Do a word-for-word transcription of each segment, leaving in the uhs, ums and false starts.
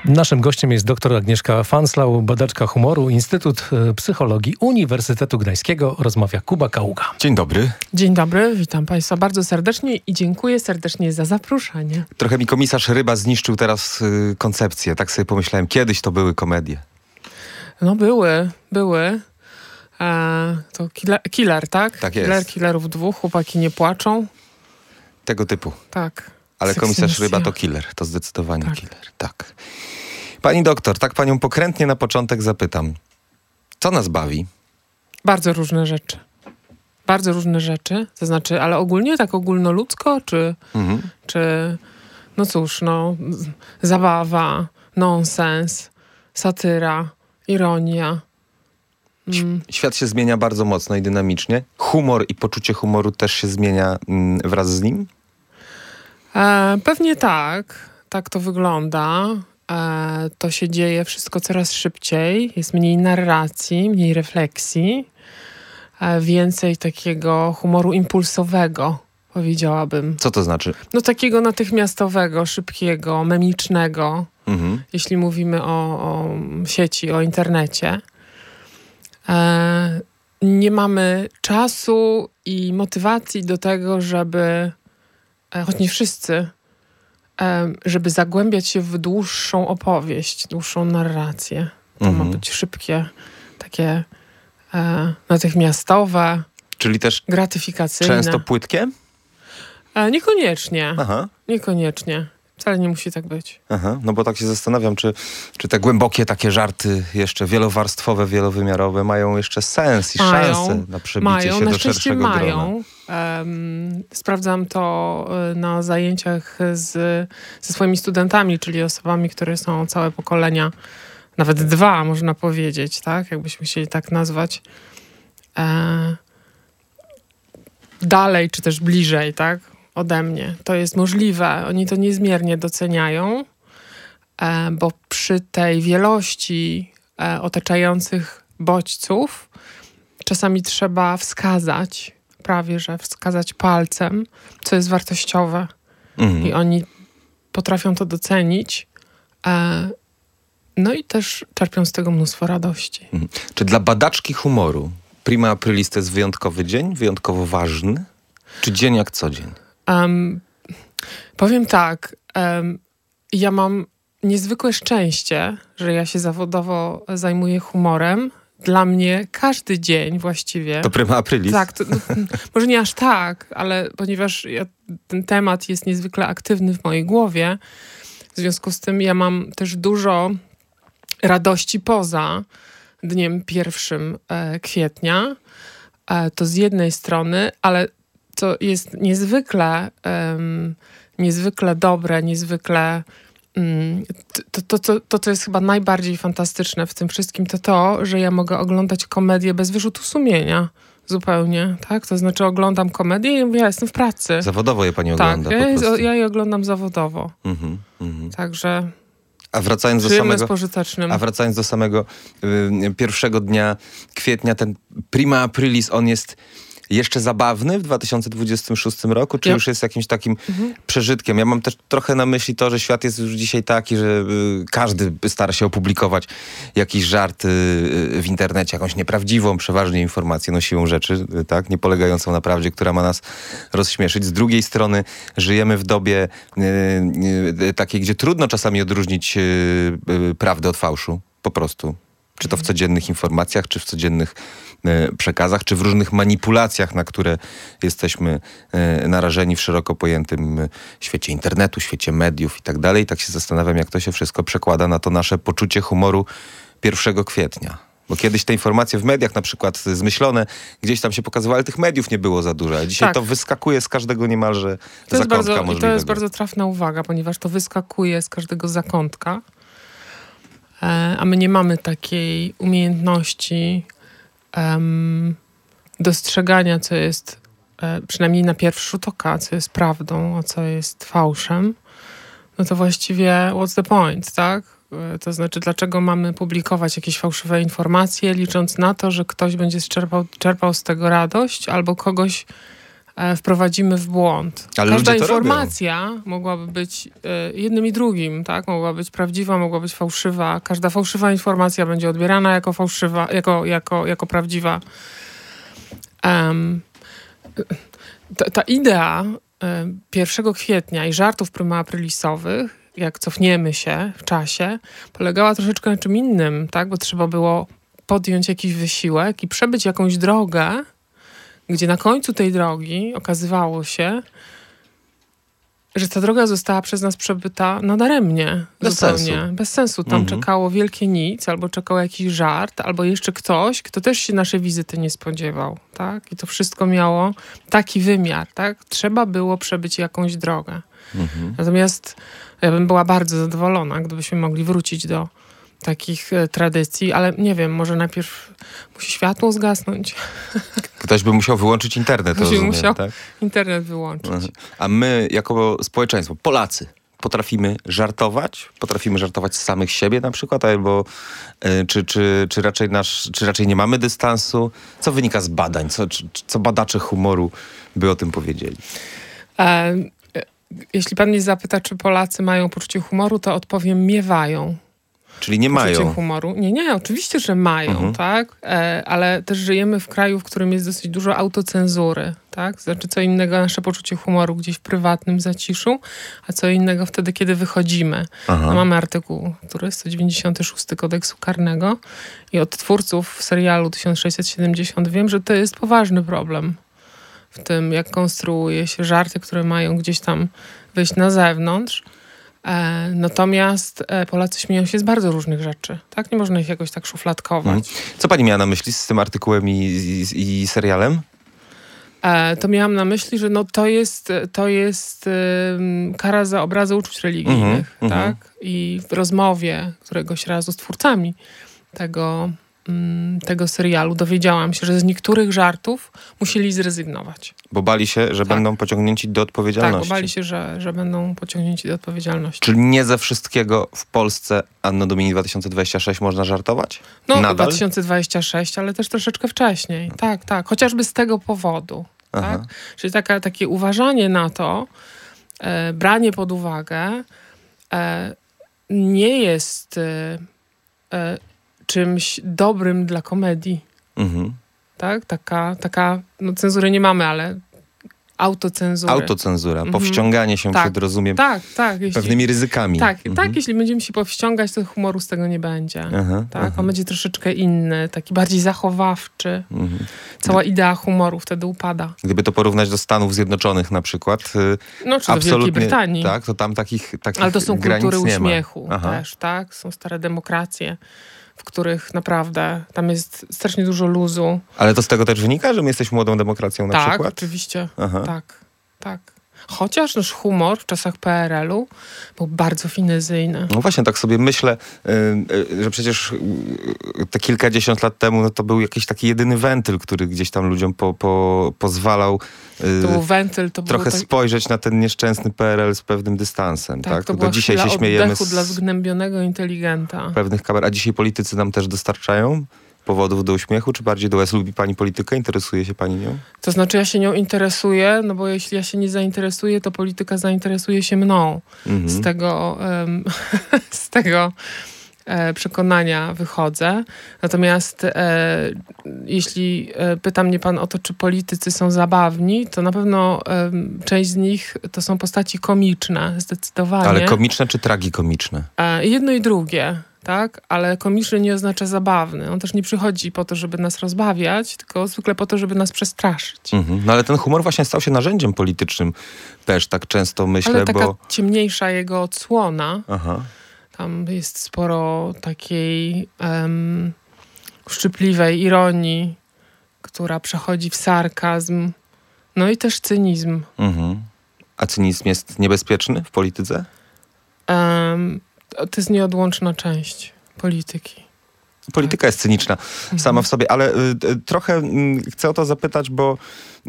Naszym gościem jest dr Agnieszka Fanslau, badaczka humoru, Instytut Psychologii Uniwersytetu Gdańskiego. Rozmawia Kuba Kaługa. Dzień dobry. Dzień dobry, witam Państwa bardzo serdecznie i dziękuję serdecznie za zaproszenie. Trochę mi komisarz Ryba zniszczył teraz y, koncepcję. Tak sobie pomyślałem, kiedyś to były komedie. No były, były. E, to killer, killer, tak? Tak jest. Killer, killerów dwóch, chłopaki nie płaczą. Tego typu. Tak. Ale komisarz Sekcja. Ryba to killer. To zdecydowanie Tak. killer. Tak. Pani doktor, tak panią pokrętnie na początek zapytam. Co nas bawi? Bardzo różne rzeczy. Bardzo różne rzeczy. To znaczy, ale ogólnie tak ogólnoludzko, czy, Mhm. czy no cóż, no z- zabawa, nonsens, satyra, ironia. Mm. Świat się zmienia bardzo mocno i dynamicznie. Humor i poczucie humoru też się zmienia mm, wraz z nim? E, pewnie tak. Tak to wygląda. E, to się dzieje wszystko coraz szybciej. Jest mniej narracji, mniej refleksji. E, więcej takiego humoru impulsowego, powiedziałabym. Co to znaczy? No takiego natychmiastowego, szybkiego, memicznego, Mhm. jeśli mówimy o, o sieci, o internecie. E, nie mamy czasu i motywacji do tego, żeby, e, choć nie wszyscy, e, żeby zagłębiać się w dłuższą opowieść, dłuższą narrację. To Mhm. ma być szybkie, takie e, natychmiastowe, Czyli też gratyfikacyjne. często płytkie? E, niekoniecznie, Aha. niekoniecznie. Wcale nie musi tak być. Aha, no bo tak się zastanawiam, czy, czy te głębokie takie żarty jeszcze wielowarstwowe, wielowymiarowe mają jeszcze sens i Mają, szansę na przebicie Mają, się na do szczęście szerszego grona. mają. Em, sprawdzam to y, na zajęciach z, ze swoimi studentami, czyli osobami, które są całe pokolenia, nawet dwa można powiedzieć, tak? Jakbyśmy chcieli tak nazwać. E, dalej, czy też bliżej, tak? Ode mnie. To jest możliwe. Oni to niezmiernie doceniają, e, bo przy tej wielości e, otaczających bodźców czasami trzeba wskazać, prawie że wskazać palcem, co jest wartościowe. Mhm. I oni potrafią to docenić. E, no i też czerpią z tego mnóstwo radości. Mhm. Czy dla badaczki humoru Prima Aprilis to jest wyjątkowy dzień? Wyjątkowo ważny? Czy dzień jak co dzień? Um, powiem tak, um, ja mam niezwykłe szczęście, że ja się zawodowo zajmuję humorem. Dla mnie każdy dzień właściwie... To Prima Aprilis? Tak, to, no, może nie aż tak, ale ponieważ ja, ten temat jest niezwykle aktywny w mojej głowie, w związku z tym ja mam też dużo radości poza dniem pierwszym e, kwietnia. E, to z jednej strony, ale co jest niezwykle, em, niezwykle dobre, niezwykle mm, to, to, to, to, co jest chyba najbardziej fantastyczne w tym wszystkim, to to, że ja mogę oglądać komedię bez wyrzutu sumienia. Zupełnie, tak? To znaczy oglądam komedię i mówię, ja jestem w pracy. Zawodowo je pani tak, ogląda ja, po je- prostu. ja je oglądam zawodowo. Mhm, mhm. Także A wracając do przyjemne samego... z pożytecznym. A wracając do samego y, pierwszego dnia kwietnia, ten Prima Aprilis, on jest jeszcze zabawny w dwa tysiące dwudziestym szóstym roku, czy Ja- już jest jakimś takim Mhm. przeżytkiem? Ja mam też trochę na myśli to, że świat jest już dzisiaj taki, że y, każdy stara się opublikować jakiś żart y, y, w internecie, jakąś nieprawdziwą, przeważnie informację, no siłą rzeczy, y, tak, nie polegającą na prawdzie, która ma nas rozśmieszyć. Z drugiej strony żyjemy w dobie y, y, takiej, gdzie trudno czasami odróżnić y, y, prawdę od fałszu, po prostu. Czy to w codziennych informacjach, czy w codziennych e, przekazach, czy w różnych manipulacjach, na które jesteśmy e, narażeni w szeroko pojętym e, świecie internetu, świecie mediów i tak dalej. Tak się zastanawiam, jak to się wszystko przekłada na to nasze poczucie humoru pierwszego kwietnia. Bo kiedyś te informacje w mediach na przykład zmyślone gdzieś tam się pokazywały, ale tych mediów nie było za dużo. A dzisiaj Tak. to wyskakuje z każdego niemalże To jest, zakątka bardzo, i to możliwego. jest bardzo trafna uwaga, ponieważ to wyskakuje z każdego zakątka, e, a my nie mamy takiej umiejętności em, dostrzegania, co jest e, przynajmniej na pierwszy rzut oka, co jest prawdą, a co jest fałszem. No to właściwie what's the point, tak? E, To znaczy, dlaczego mamy publikować jakieś fałszywe informacje, licząc na to, że ktoś będzie czerpał, czerpał z tego radość, albo kogoś e, wprowadzimy w błąd. Ale Każda ludzie to informacja robią. Mogłaby być e, jednym i drugim, tak? Mogła być prawdziwa, mogła być fałszywa. Każda fałszywa informacja będzie odbierana jako fałszywa, jako, jako, jako prawdziwa. Um, ta, ta idea e, pierwszego kwietnia i żartów prymaaprylisowych, jak cofniemy się w czasie, polegała troszeczkę na czym innym, tak? Bo trzeba było podjąć jakiś wysiłek i przebyć jakąś drogę, gdzie na końcu tej drogi okazywało się, że ta droga została przez nas przebyta nadaremnie. Bez zupełnie. sensu. Bez sensu. Tam Mhm. czekało wielkie nic, albo czekał jakiś żart, albo jeszcze ktoś, kto też się naszej wizyty nie spodziewał. Tak? I to wszystko miało taki wymiar. Tak? Trzeba było przebyć jakąś drogę. Mhm. Natomiast ja bym była bardzo zadowolona, gdybyśmy mogli wrócić do takich e, tradycji, ale nie wiem, może najpierw musi światło zgasnąć, Ktoś by musiał wyłączyć internet, Musi- rozumiem, musiał. tak? internet wyłączyć. Mhm. A my jako społeczeństwo, Polacy, potrafimy żartować? Potrafimy żartować z samych siebie na przykład? Albo y, czy, czy, czy, raczej nasz, czy raczej nie mamy dystansu? Co wynika z badań? Co, czy, co badacze humoru by o tym powiedzieli? E, e, jeśli pan mnie zapyta, czy Polacy mają poczucie humoru, to odpowiem, miewają. Czyli nie Poczucie mają. humoru. Nie, nie, oczywiście, że mają, Mhm. tak? E, ale też żyjemy w kraju, w którym jest dosyć dużo autocenzury, tak? Znaczy co innego nasze poczucie humoru gdzieś w prywatnym zaciszu, a co innego wtedy, kiedy wychodzimy. Aha. No, mamy artykuł, który jest sto dziewięćdziesiąty szósty Kodeksu Karnego i od twórców serialu tysiąc sześćset siedemdziesiąt wiem, że to jest poważny problem w tym, jak konstruuje się żarty, które mają gdzieś tam wyjść na zewnątrz. E, natomiast e, Polacy śmieją się z bardzo różnych rzeczy. Tak? Nie można ich jakoś tak szufladkować. Mhm. Co pani miała na myśli z tym artykułem i, i, i serialem? E, to miałam na myśli, że no to jest, to jest ym, kara za obrazy uczuć religijnych. Mhm, tak? mhm. I w rozmowie któregoś razu z twórcami tego, ym, tego serialu dowiedziałam się, że z niektórych żartów musieli zrezygnować. Bo bali się, że Tak. będą pociągnięci do Tak, odpowiedzialności. bo bali się, że, że będą pociągnięci do odpowiedzialności. Czyli nie ze wszystkiego w Polsce Anno Domini dwa tysiące dwudziesty szósty można żartować? No, Nadal? dwa tysiące dwudziesty szósty, ale też troszeczkę wcześniej. Tak, tak. Chociażby z tego powodu. Aha. Tak? Czyli taka, takie uważanie na to, e, branie pod uwagę e, nie jest e, e, czymś dobrym dla komedii. Mhm. Tak? Taka, taka no cenzury nie mamy, ale autocenzury. Autocenzura, Mhm. powściąganie się Tak. przed, rozumiem, Tak, tak. Jeśli, pewnymi ryzykami. tak, Mhm. tak, jeśli będziemy się powściągać, to humoru z tego nie będzie. Aha, Tak? aha. On będzie troszeczkę inny, taki bardziej zachowawczy. Mhm. Cała idea humoru wtedy upada. Gdyby to porównać do Stanów Zjednoczonych na przykład, y, No, czy do Wielkiej absolutnie, Brytanii. tak, to tam takich, takich Ale to są granic kultury nie ma. uśmiechu Aha. też, tak? Są stare demokracje, w których naprawdę tam jest strasznie dużo luzu. Ale to z tego też wynika, że my jesteśmy młodą demokracją na tak, przykład? oczywiście. Aha. Tak, tak. Chociaż nasz humor w czasach P R L u był bardzo finezyjny. No właśnie, tak sobie myślę, y, y, że przecież y, te kilkadziesiąt lat temu no to był jakiś taki jedyny wentyl, który gdzieś tam ludziom po, po, pozwalał y, To był wentyl, to trochę było tak, spojrzeć na ten nieszczęsny P R L z pewnym dystansem. tak, Tak, to Do była dzisiaj chwila się śmiejemy oddechu z dla zgnębionego inteligenta. pewnych kamer. A dzisiaj politycy nam też dostarczają powodów do uśmiechu, czy bardziej do łez? Lubi pani politykę? Interesuje się pani nią? To znaczy ja się nią interesuję, no bo jeśli ja się nie zainteresuję, to polityka zainteresuje się mną. Mhm. Z tego, em, z tego e, przekonania wychodzę. Natomiast e, jeśli e, pyta mnie pan o to, czy politycy są zabawni, to na pewno em, część z nich to są postaci komiczne, zdecydowanie. Ale komiczne czy tragikomiczne? E, jedno i drugie. Tak? Ale komiczny nie oznacza zabawny. On też nie przychodzi po to, żeby nas rozbawiać, tylko zwykle po to, żeby nas przestraszyć. Mhm. No ale ten humor właśnie stał się narzędziem politycznym. Też tak często myślę, Ale taka bo... ciemniejsza jego odsłona, Aha. tam jest sporo takiej um, uszczypliwej ironii, która przechodzi w sarkazm, no i też cynizm. Mhm. A cynizm jest niebezpieczny w polityce? Um, to jest nieodłączna część polityki. Polityka jest cyniczna sama w sobie, ale y, y, trochę y, chcę o to zapytać, bo y,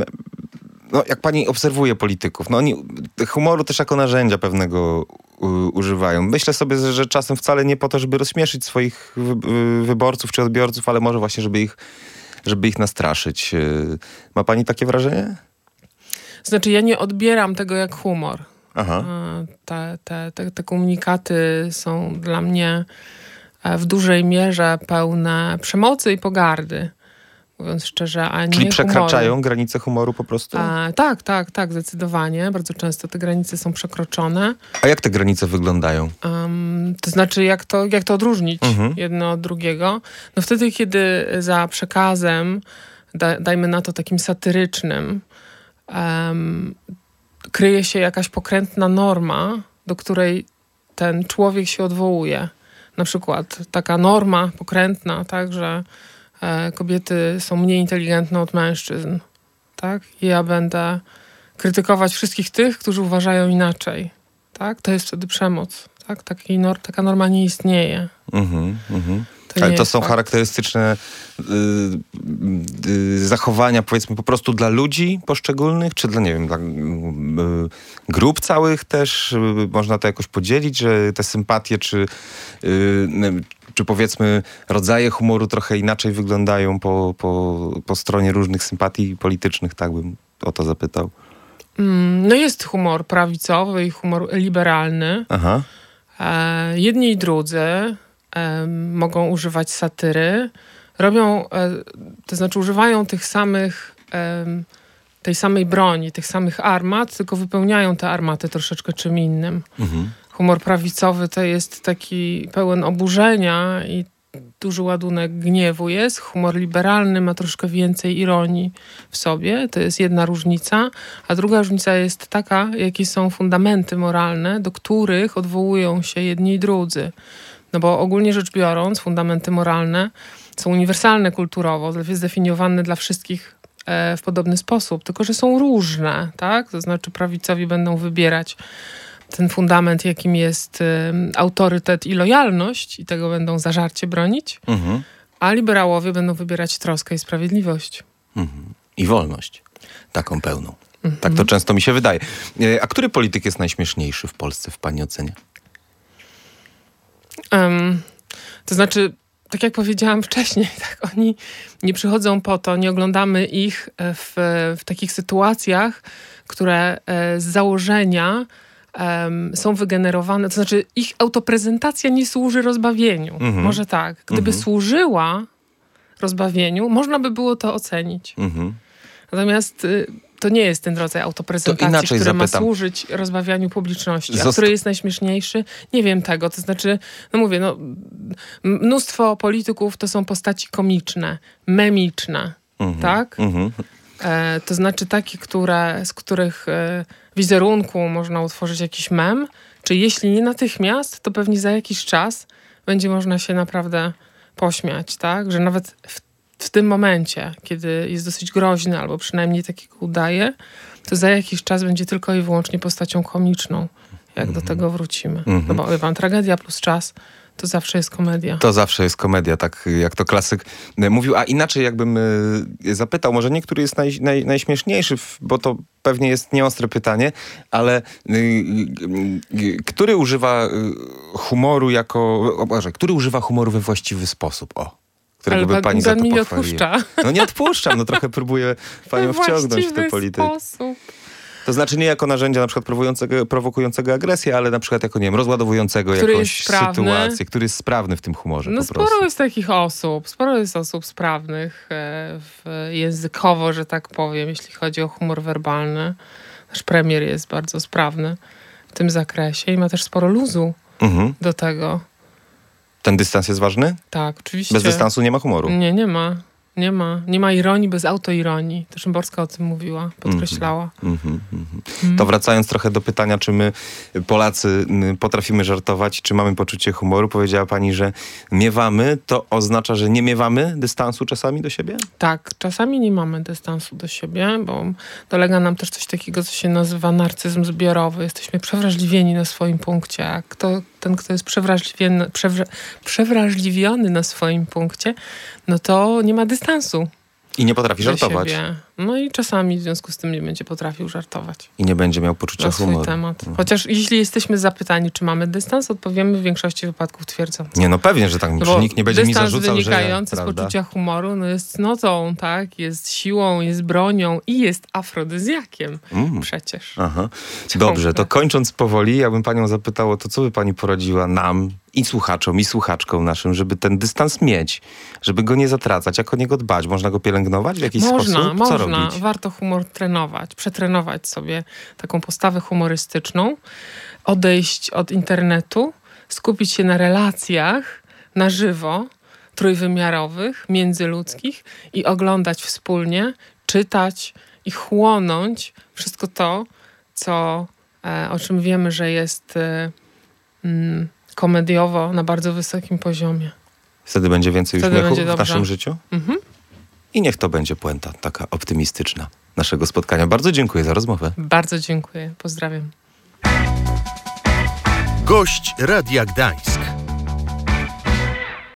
no, jak pani obserwuje polityków, no oni humoru też jako narzędzia pewnego y, używają. Myślę sobie, że czasem wcale nie po to, żeby rozśmieszyć swoich wy, y, wyborców czy odbiorców, ale może właśnie, żeby ich, żeby ich nastraszyć. Y, ma pani takie wrażenie? Znaczy, ja nie odbieram tego jak humor. Aha. Te, te, te, te komunikaty są dla mnie w dużej mierze pełne przemocy i pogardy. Mówiąc szczerze, a nie Czyli przekraczają humoru. granice humoru po prostu? A, tak, tak, tak, zdecydowanie. Bardzo często te granice są przekroczone. A jak te granice wyglądają? Um, to znaczy, jak to, jak to odróżnić Mhm. jedno od drugiego? No wtedy, kiedy za przekazem, da, dajmy na to takim satyrycznym, um, kryje się jakaś pokrętna norma, do której ten człowiek się odwołuje. Na przykład taka norma pokrętna, tak, że e, kobiety są mniej inteligentne od mężczyzn. Tak? I ja będę krytykować wszystkich tych, którzy uważają inaczej. Tak? To jest wtedy przemoc. Tak? Taki nor- taka norma nie istnieje. Mhm, mhm. To Ale to jest są fakt. charakterystyczne y, y, zachowania, powiedzmy, po prostu dla ludzi poszczególnych, czy dla, nie wiem, dla y, grup całych też? Y, można to jakoś podzielić, że te sympatie, czy, y, czy powiedzmy rodzaje humoru trochę inaczej wyglądają po, po, po stronie różnych sympatii politycznych, tak bym o to zapytał. Mm, no jest humor prawicowy i humor liberalny. Aha. E, jedni i drudzy e, mogą używać satyry. Robią, e, to znaczy używają tych samych, e, tej samej broni, tych samych armat, tylko wypełniają te armaty troszeczkę czym innym. Mhm. Humor prawicowy to jest taki pełen oburzenia i duży ładunek gniewu jest. Humor liberalny ma troszkę więcej ironii w sobie. To jest jedna różnica. A druga różnica jest taka, jakie są fundamenty moralne, do których odwołują się jedni i drudzy. No bo ogólnie rzecz biorąc, fundamenty moralne są uniwersalne kulturowo, zdefiniowane dla wszystkich e, w podobny sposób, tylko że są różne, tak? To znaczy prawicowi będą wybierać ten fundament, jakim jest y, autorytet i lojalność i tego będą zażarcie bronić, Mhm. a liberałowie będą wybierać troskę i sprawiedliwość. Mhm. I wolność. Taką pełną. Mhm. Tak to często mi się wydaje. E, A który polityk jest najśmieszniejszy w Polsce w pani ocenie? Um, to znaczy, tak jak powiedziałam wcześniej, tak, oni nie przychodzą po to, nie oglądamy ich w, w takich sytuacjach, które e, z założenia Um, są wygenerowane, to znaczy ich autoprezentacja nie służy rozbawieniu. Mhm. Może tak. Gdyby Mhm. służyła rozbawieniu, można by było to ocenić. Mhm. Natomiast y, to nie jest ten rodzaj To autoprezentacji, inaczej który ma zapytam. służyć rozbawianiu publiczności. A Zosta- który jest najśmieszniejszy? Nie wiem tego. To znaczy, no mówię, no, mnóstwo polityków to są postaci komiczne, memiczne, Mhm. tak? Mhm. E, to znaczy takie, które, z których e, wizerunku można utworzyć jakiś mem, czy jeśli nie natychmiast, to pewnie za jakiś czas będzie można się naprawdę pośmiać, tak? Że nawet w, w tym momencie, kiedy jest dosyć groźny, albo przynajmniej takiego udaje, to za jakiś czas będzie tylko i wyłącznie postacią komiczną, jak do tego wrócimy. Mhm. No bo wie pan, tragedia plus czas to zawsze jest komedia. To zawsze jest komedia, tak jak to klasyk e, mówił. A inaczej jakbym e, zapytał, może nie, który jest naj, naj, najśmieszniejszy, w- bo to pewnie jest nieostre pytanie, ale y, y, y, który używa y, humoru jako... O Boże, który używa humoru we właściwy sposób? O, którego Ale by pan, pani za pan to mi nie pochwaliła. odpuszcza. No nie odpuszczam, no trochę próbuję panią wciągnąć w tę właściwy politykę. sposób. To znaczy nie jako narzędzia na przykład prowokującego, prowokującego agresję, ale na przykład jako, nie wiem, rozładowującego Który jakąś jest sprawny. sytuację, który jest sprawny w tym humorze No po sporo prostu. jest takich osób, sporo jest osób sprawnych e, w, językowo, że tak powiem, jeśli chodzi o humor werbalny. Nasz premier jest bardzo sprawny w tym zakresie i ma też sporo luzu Mhm. do tego. Ten dystans jest ważny? Tak, oczywiście. Bez dystansu nie ma humoru. Nie, nie ma. Nie ma. Nie ma ironii bez autoironii. To Szymborska o tym mówiła, podkreślała. Mhm, mhm. To wracając trochę do pytania, czy my Polacy y, potrafimy żartować, czy mamy poczucie humoru, powiedziała pani, że miewamy, to oznacza, że nie miewamy dystansu czasami do siebie? Tak, czasami nie mamy dystansu do siebie, bo dolega nam też coś takiego, co się nazywa narcyzm zbiorowy. Jesteśmy przewrażliwieni na swoim punkcie, a kto, ten, kto jest przewrażliwiony, przewra, przewrażliwiony na swoim punkcie, no to nie ma dystansu I nie potrafi do żartować. siebie. No i czasami w związku z tym nie będzie potrafił żartować. I nie będzie miał poczucia na swój humoru. temat. Chociaż jeśli jesteśmy zapytani, czy mamy dystans, odpowiemy w większości wypadków twierdząco. Nie, no pewnie, że tak. Bo nikt nie będzie mi zarzucał, dystans że... wynikający z prawda? poczucia humoru no jest cnotą, tak? Jest siłą, jest bronią i jest afrodyzjakiem. Mm. Przecież. Aha. Dobrze, to kończąc powoli, ja bym panią zapytał o to, co by pani poradziła nam i słuchaczom, i słuchaczkom naszym, żeby ten dystans mieć, żeby go nie zatracać, jak o niego dbać. Można go pielęgnować w jakiś można, sposób? Można, Co można. robić? Warto humor trenować, przetrenować sobie taką postawę humorystyczną, odejść od internetu, skupić się na relacjach na żywo, trójwymiarowych, międzyludzkich i oglądać wspólnie, czytać i chłonąć wszystko to, co, e, o czym wiemy, że jest e, mm, komediowo na bardzo wysokim poziomie. Wtedy będzie więcej Wtedy uśmiechu będzie w dobrze. naszym życiu? Mhm. I niech to będzie puenta taka optymistyczna naszego spotkania. Bardzo dziękuję za rozmowę. Bardzo dziękuję. Pozdrawiam. Gość Radia Gdańsk.